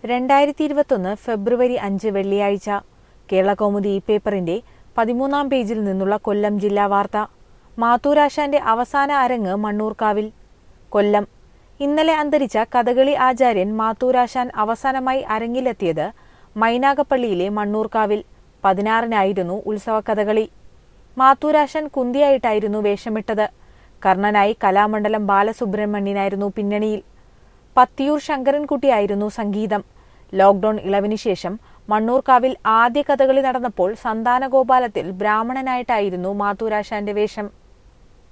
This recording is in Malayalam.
2021 ഫെബ്രുവരി 5 വെള്ളിയാഴ്ച കേരളകൗമുദി ഈ പേപ്പറിന്റെ 13-ാം പേജിൽ നിന്നുള്ള കൊല്ലം ജില്ലാ വാർത്ത. മാത്തൂരാശാന്റെ അവസാന അരങ്ങ് മണ്ണൂർക്കാവിൽ. കൊല്ലം. ഇന്നലെ അന്തരിച്ച കഥകളി ആചാര്യൻ മാത്തൂരാശാൻ അവസാനമായി അരങ്ങിലെത്തിയത് മൈനാഗപ്പള്ളിയിലെ മണ്ണൂർക്കാവിൽ. 16-നായിരുന്നു ഉത്സവ കഥകളി. മാത്തൂരാശാൻ കുന്തിയായിട്ടായിരുന്നു വേഷമിട്ടത്. കർണനായി കലാമണ്ഡലം ബാലസുബ്രഹ്മണ്യനായിരുന്നു പിന്നണിയിൽ. പത്തിയൂർ ശങ്കരൻകുട്ടിയായിരുന്നു സംഗീതം. ലോക്ഡൌൺ ഇളവിന് ശേഷം മണ്ണൂർക്കാവിൽ ആദ്യ കഥകളി നടന്നപ്പോൾ സന്താനഗോപാലത്തിൽ ബ്രാഹ്മണനായിട്ടായിരുന്നു മാത്തൂരാശാന്റെ വേഷം.